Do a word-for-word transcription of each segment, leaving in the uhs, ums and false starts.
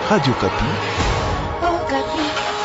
Radio Kapi. Oh, Kapi.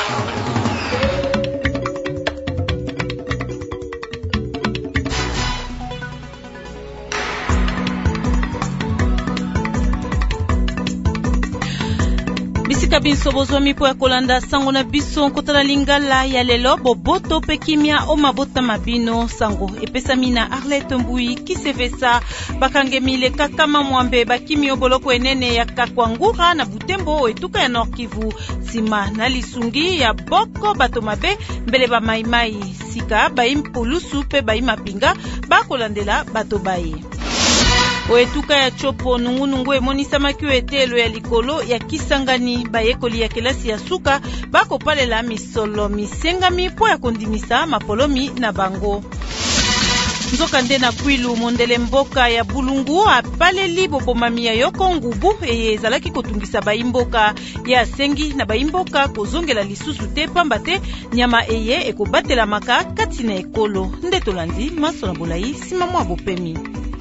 Bisika binso bozwami po ya kolanda sango na biso nkotala lingala ya lelo boboto pe kimia o mabota mabino sango epesami na Arlette Mbui kisevesa bakangemile kakama mwambe bakimi oboloko enene ya Kakwangura na Butembo etuka ya Nord Kivu sima na lisungi ya boko bato mabe mbele ba maimai sika baimpulusu pe baimapinga bakolandela bato baye. Oetuka ya chopo nungu nungu emonisa makio etelo ya likolo ya Kisangani bayekoli ya kelasi ya suka bako palela misolo misengami po ya kondimisa mapolomi na bango. Nzoka nde na Kwilu mondele mboka ya Bulungu apaleli bobomami ya yoko ngubu eye ezalaki kotungisa baimboka ya sengi na baimboka kozongela lisusu te pamba te nyama eye ekobatela maka kati na ekolo nde tolandi maso na bolai sima mwa bopemi.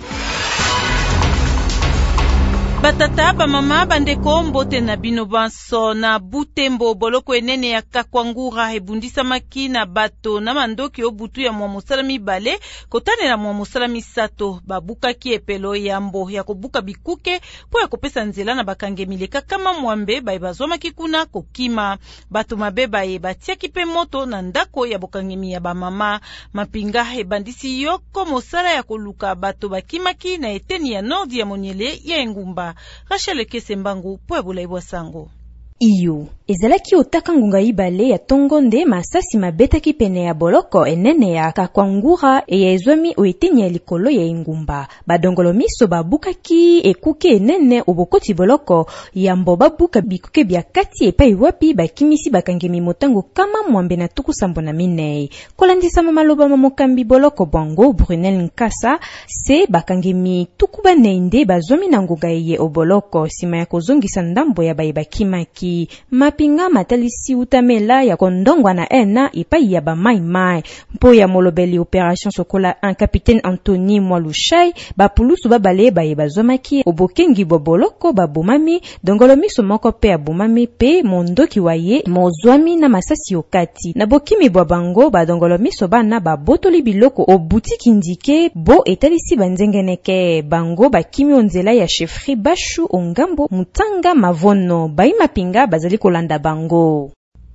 Batata ba mama bandeko mbote na bino banso na Butembo boloko enene ya Kakwangura ebundisa maki na bato na mandoki obutu ya mwa musalami bale kotane na mwa musalami sato babuka ki epelo yambo ya kobuka bikuke po ya kopesa nzela na bakangemile kama mwambe bae bazoma kikuna kokima bato mabeba e batiaki pe moto na ndako ya bokangemi ya ba mama mapinga ebandisi yoko mosala ya koluka bato bakimaki na eteni ya nordi ya monyele ya Engumba. Rachel Kesembangu po ebola ibwa sango. Iyo ezalaki otaka ngunga ibale ya Tongonde masasi mabetaki pene ya boloko enene ya Kakwangura eya ezwami oeteni ya likolo ya Engumba badongolo miso babukaki ekuke enene obokoti boloko yambo babuka bikuke bya kati epai wapi bakimisi bakangemi motango kama mwambe na tuku sambo na minei kolandisa maloba mamokambi boloko bongo Brunel Nkasa se bakangemi tuku banende bazwami na ngunga eye oboloko sima ya kozongisa ndambo ya baibakimaki mapinga matalisi utamela ya kondongwa na ena ipai ya ba mai mai mpo ya molobeli operation sokola un capitaine Anthony Mwalushai bapulusu babale baye bazomaki obokengi boboloko babomami dongolo miso moko pe abomami pe mondoki waye mozwami na masasi okati na bokimi bwa bango badongolo miso bana babotoli biloko obutiki ndike bo etalisi banzengeneke bango bakimi onzela ya chefri bashu ongambo mutanga mavono bai mapinga bazali kolanda bango.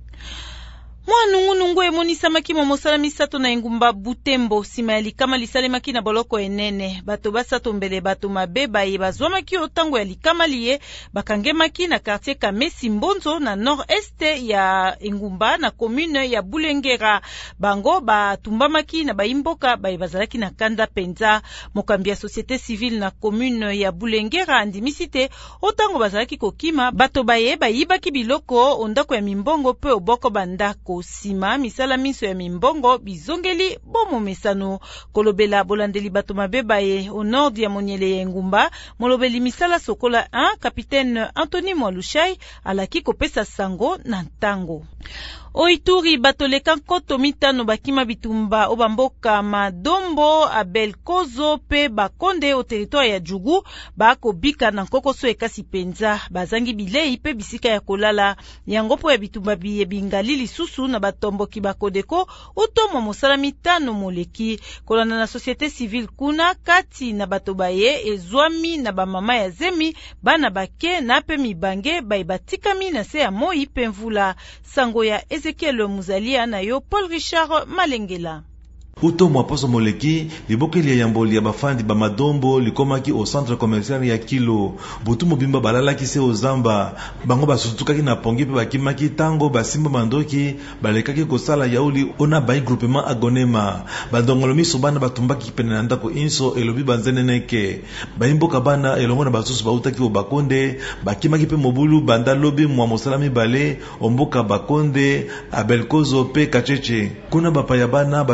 Mwanungu nungu emonisa maki momosala misato na Engumba Butembo sima ya likama lisale maki na boloko enene bato basato mbele bato mabeba ye bazwa maki otango ya likama liye bakange maki na quartier Kamesi Mbonzo na nord-est ya Engumba na commune ya Bulengera bango batumba maki na baimboka baye bazalaki na kanda penza mokambi ya société civile na commune ya Bulengera andimisite otango bazalaki kokima bato baye bayibaki biloko ondako ya mimbongo pe oboko bandako sima misala miso ya mimbongo bizongeli bomo mesano kolobela bolandeli bato mabeba ye au nord ya monyele ya Engumba molobeli misala sokola un capitaine Anthony Mwalushai alaki kopesa sango na ntango. Oituri batoleka nkoto mitano bakima bitumba obamboka Madombo Abelkozo pe bakonde o territoire ya Jugu bako bika na kokoso ekasi penza bazangi bilei pe bisika ya kolala yangopo ya bitumba biye bingali lisusu na batomboki bakodeko utomo mosala mitano moleki kolana na société civile kuna kati na batobaye ezwami na bamama ya zemi bana bake na pe mibange baibatikami na se ya moi pe mvula sango ya Ezekiel Muzalia na yo Paul Richard Malengela. Uto mwaposo moleki, libokeli ya yamboli ya bafandi ba Madombo likomaki au centre commercial ya Kilo. Butu mobimba balalaki se ozamba, bango basutukaki na pongi pe bakimaki tango basimba mandoki, balekaki kosala yauli ona bayi groupement agonema. Bandongolo miso bana batumbaki pene na ndako inso elobi banzeneneke. Bayimboka bana elongo na basusu bautaki o bakonde, bakimaki pe mobulu banda lobi mwa mosalami bale, omboka bakonde, Abelkozo pe kacheche. Kuna bapaya bana bazali kola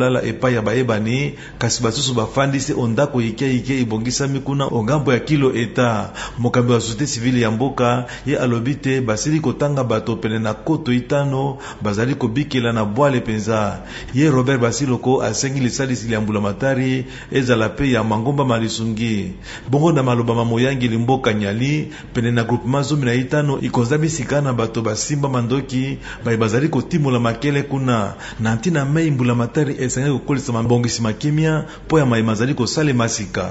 kolala epa ya baebani kasi basusu bafandisi ondako ike ike ibongisami kuna ongambo ya kilo eta. Mokambi wa société civile ya mboka ye alobite basili kotanga bato pene na koto itano bazali kobikela na bwale penza. Ye Robert Basiloko asengi lisalisi ya mbulamatari ezala pe ya mangomba malisungi. Bongo na maloba mamoyangi limboka nyali pene na groupement zomi na itano ikonzabi sikana bato basimba mandoki bai bazali kotimola makele kuna na ntina mei mbulamatari esengi kokolisa mabongisi makimia po ya mai mazali kosale masika.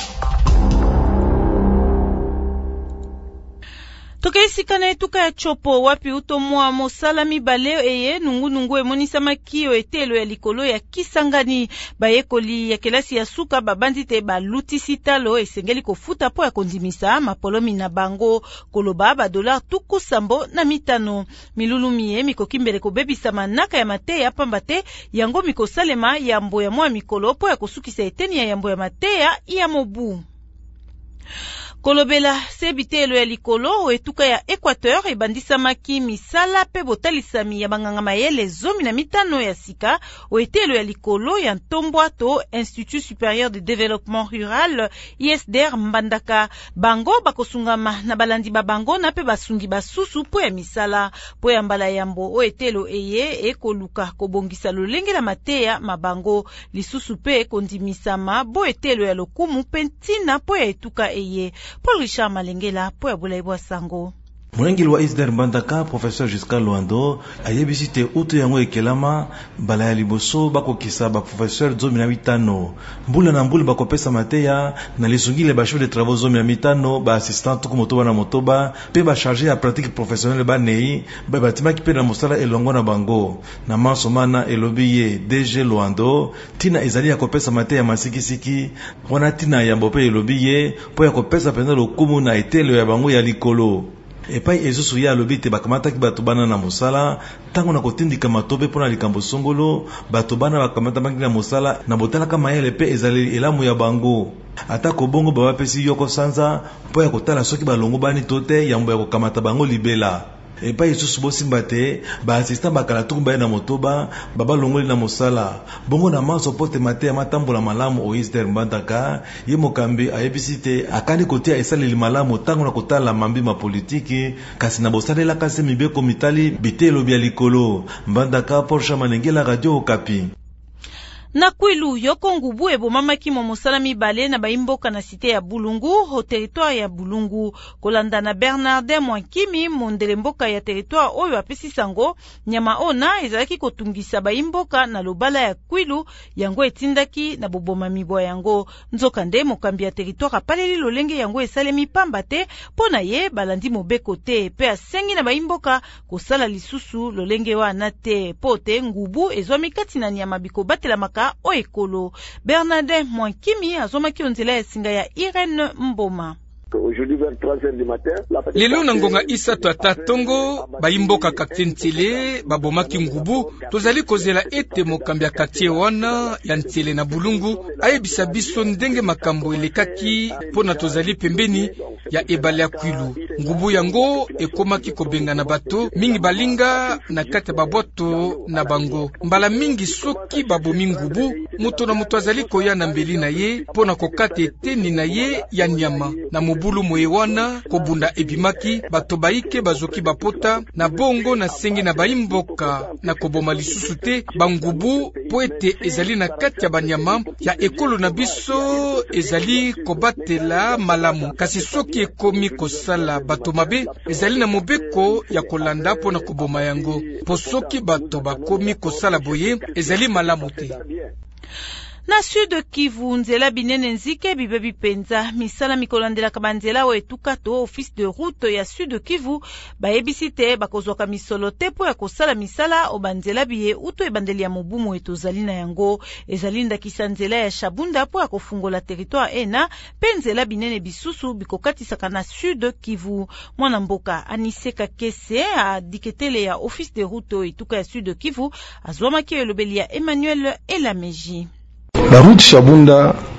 Tokeisika na etuka ya chopo wapi utomwa mosala mibale eye nungu nungu emonisa makio etelo ya likolo ya Kisangani. Bayekoli ya kelasi ya suka babandi te balutisi talo esengeli kofuta po ya kondimisa mapolomi na bango koloba ba dolar tuku sambo na mitano. Milulumi e mikokimbele kobebisa manaka ya mateya pamba te yango mikosalema ya mbo ya mwa mikolo po ya kosukisa eteni ya yambo ya mateya ya mobu. Kolobela sebitelo ya likolo etuka ya Equateur ebandisa maki misala pe botalisami ya banganga mayele zomi na mitano ya sika o etelo ya likolo ya Ntombwato Institut Supérieur de Développement Rural I S D R Mbandaka. Bango bakosungama na balandi babango na pe basungi basusu po ya misala po ya mbala yambo o etelo eye ekoluka kobongisa lolenge la mateya mabango lisusu pe kondimisama bo etelo ya lokumu pentina po ya etuka eye. Paul Richard Malengela po ya Bulaibwa Sango. Mwengili wa I S D R Mbandaka Professeur Jusqu'à Luando ayebisite uto yango ekelama bala ya liboso bako kisa ba professeur zomi na mitano mbula na mbula bako pesa mateya na lisungile ba chef de travaux zomi na mitano ba assistant tuku motoba na motoba pe ba chargé ya pratique professionnelle ba nei ba batima ki pe na mosala elongo na bango na mansomana elobiye D G Luando tina ezali ya kopesa mateya masikisiki wana tina ya mbope elobiye po ya kopesa pena lokumu na etelo ya bango ya likolo. Epai ezusu ya lobite bakamataki bato bana na mosala tango na kotindika matobe pona likambo songolo bato bana bakamata bangi na mosala na botalaka mayele pe ezali elamu ya bango ata kobongo baba pesi yoko sanza po ya kotala soki balongo bani tote yambo ya kokamata bango libela. Epai esusu bosimba te ba assistant bakala tukumba na motoba baba longoli na mosala bongo na manso pote mate ya matambola malamu o I S D R Mbandaka ye mokambi ayebisite akani kotia esaleli malamu tango na kotala mambi ma politiki kasi na bosalela kasi mibeko mitali bitelo bya likolo. Mbandaka Porsche Manengela Radio Okapi. Na Kwilu yoko ngubu ebo mamaki mo mosala mibale na baimboka na site ya Bulungu ho territoire ya Bulungu kolanda na Bernardin Mwankimi mondele mboka ya territoire oyo apesi sango nyama ona ezalaki kotungisa baimboka na lobala ya Kwilu yango etindaki na boboma mibwa yango nzoka nde mokambi ya territoire apaleli lolenge yango esalemi pamba te pona ye balandi mobeko te pe asengi na baimboka kosala lisusu lolenge wana te pote ngubu ezwami kati na nyama biko batela maka o ekolo. Bernardin Mwankimi azomaki onzela ya singa ya Irene Mboma. Lelo na ngonga isato ata tongo baimboka quartier Ntele babomaki ngubu tozali kozela ete mokambi ya quartier wana ya Ntele na Bulungu ayebisa biso ndenge makambo elekaki pona tozali pembeni ya ebale ya Kwilu. Ngubu yango ekomaki kobenga na bato mingi balinga na kati baboto na bango mbala mingi soki babomi ngubu muto na muto azali koya na mbeli na ye pona kokata eteni na ye ya nyama na mobulu moyewana kobunda ebimaki bato baike bazoki bapota na bongo na sengi na baimboka na koboma lisusu te bangubu po ete ezali na kati ya banyama ya ekolo na biso ezali kobatela malamu kasi soki ekomi kosala bato mabe ezali na mobeko ya kolanda po na koboma yango po soki bato bakomi kosala boye ezali malamu te. Na Sud Kivu nzela binene nzike bibebi penza misala mikolandela kabanzela o etukato office de route ya Sud Kivu baebisite bakozwaka misolo te po ya kosala misala o banzela biye uto ebandeli ya mobumu etozali na yango ezali ndakisa nzela ya Shabunda po ya kofungola territoire ena pe nzela binene bisusu bikokatisaka na Sud Kivu. Mwana mboka Aniseka Kese a diketele ya office de route etuka ya Sud Kivu azwamaki elobeli ya Emmanuel Elameji. La route Shabunda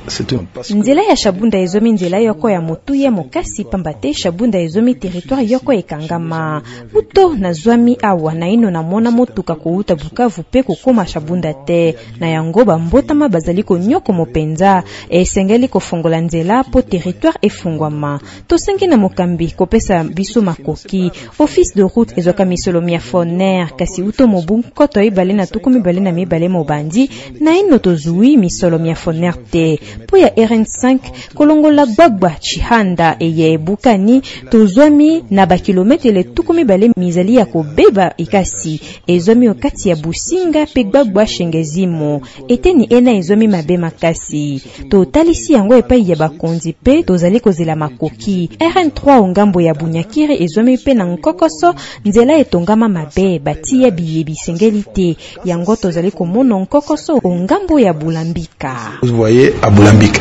nzela ya Shabunda ezomi nzela yoko ya Motuya Mokasi pambate Shabunda ezomi territoire yoko ekangama buto na zwami awa na ino na mona motuka kouta Bukavu pe kokoma Shabunda te na yango bambotama bazali konyoko mopenza esengeli kofongola nzela po territoire efungwama tosengi na mokambi kopesa biso makoki office de route ezoka misolo mia foner kasi uto mobu koto ibale na tukumi bale na mibale mobandi na ino tozui misolo mia foner te po ya R N cinq kolongola gbagba chihanda eye bukani tozwami na bakilometre tukumi bale mizali ya kobeba ikasi ezomi okati ya Businga pe gbagba shengezimo eteni ena ezomi mabe makasi to talisi yango epai ya bakonzi pe tozali kozela makoki R N trois ongambo ya Bunyakiri ezomi pe na nkokoso nzela etongama mabe bati ya biyebi sengeli te yango tozali komona nkokoso ongambo ya Bulambika. Vous voyez à Bulambika.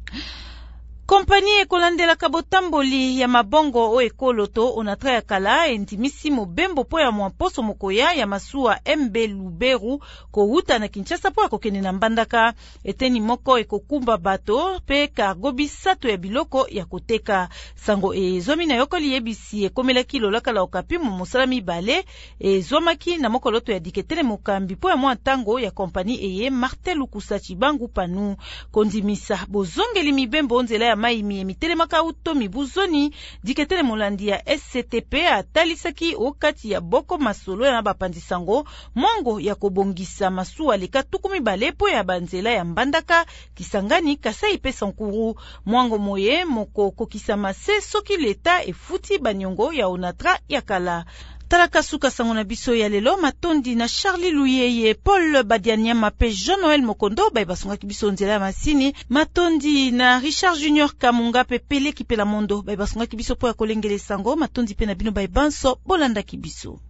Kompani ekolandela kabotamboli ya mabongo o ekoloto onatra ya kala endimisi mobembo po ya mwaposo mokoya ya masuwa M B Luberu ko huta na Kinshasa po akokene na Mbandaka eteni moko ekokumba bato pe cargo bisato ya biloko ya koteka sango ezomi na yokoli yebisi ekomela kilo lakala okapi mu musalami bale ezomaki na mokoloto ya diketele mokambi po ya mwa tango ya kompani eye Martel Ukusachi bangu panu kondimisa bozongeli mibembo nzela ya maimi emitelemaka uto mibuzoni diketele molandi ya S C T P atalisaki okati ya boko masolo ya bapandisango mwango ya kobongisa masuwa leka tukumi bale po ya banzela ya Mbandaka Kisangani Kasai pe Sankuru mwango moye moko kokisa mase soki leta efuti banyongo ya onatra ya kala. Talaka suka sango na biso ya lelo matondi na Charlie Luyeye Paul Badianyama pe Jean-Noël Mokondo bai basongaki biso nzela ya masini matondi na Richard Junior Kamunga pe Pele Kipela Mondo bai basongaki biso po ya kolengele sango matondi pe na bino bai banso bolanda kibiso.